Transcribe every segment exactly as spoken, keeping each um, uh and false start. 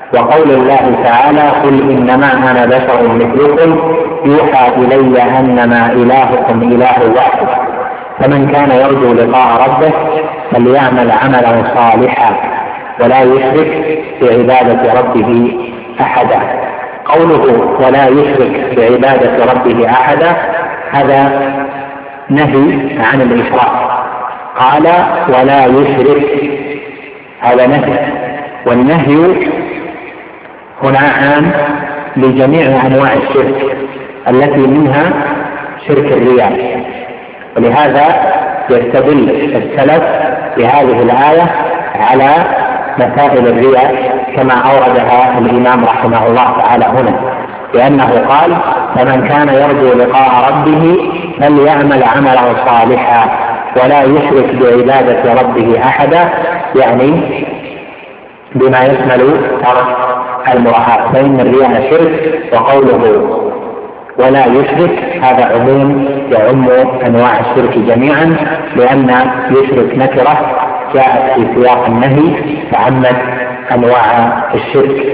وقول الله تعالى: قل إنما أنا بشر مثلكم يوحى إلي أنما إلهكم إله واحد، فمن كان يرجو لقاء ربه فليعمل عملا صالحا ولا يشرك بعبادة ربه أحدا. قوله ولا يشرك بعبادة ربه أحدا هذا نهي عن الإشراك، قال ولا يشرك، هذا نهي، والنهي هنا عام لجميع أنواع الشرك التي منها شرك الرياء، ولهذا يستدل السلف بهذه الآية على مسائل الرياء كما أوردها الإمام رحمه الله تعالى هنا، لأنه قال: فمن كان يرجو لقاء ربه فليعمل عملا صالحا ولا يشرك بعبادة ربه أحدا، يعني بما يشمل ترك المراءة، فإن الرياء شرك، وقوله ولا يشرك هذا عموم يعم أنواع الشرك جميعا، لأن يشرك نكرة جاءت في سياق النهي فعمت أنواع الشرك.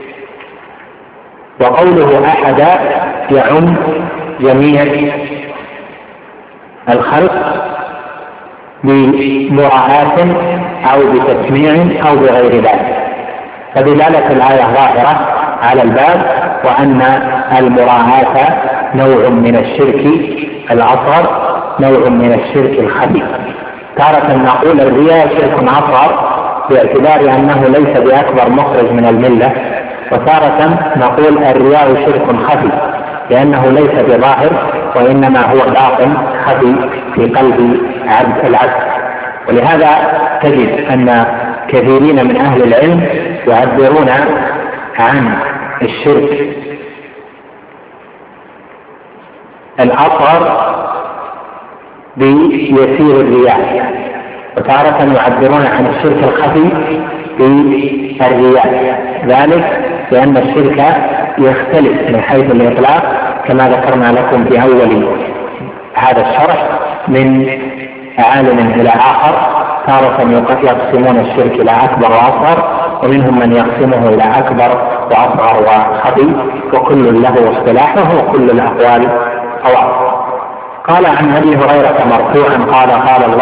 وقوله أحدا يعم جميع الخلق بمراعاة أو بتسميع أو بغير ذلك، فدلالة الآية ظاهرة على الباب، وأن المراعاة نوع من الشرك الأصغر، نوع من الشرك الخفي. تارة نقول الرياء شرك أصغر باعتبار أنه ليس بأكبر مخرج من الملة، وتارة نقول الرياء شرك خفي لأنه ليس بظاهر وإنما هو باطن خفي في قلب عبد العبد. ولهذا تجد أن كثيرين من أهل العلم يعبرون عن الشرك الأصغر بيسير الرياء، وتارة يعبرون عن الشرك الخفي بالرياء، ذلك لأن الشرك يختلف من حيث الإطلاق كما ذكرنا لكم في أول هذا الشرح من عالم إلى آخر. تارة يقسمون الشرك إلى أكبر وأصغر، ومنهم من يقسمه إلى أكبر وأصغر وخفي، وكل له اصطلاحه وكل الأقوال صواب. قال عن أبي هريرة مرفوعا قال قال الله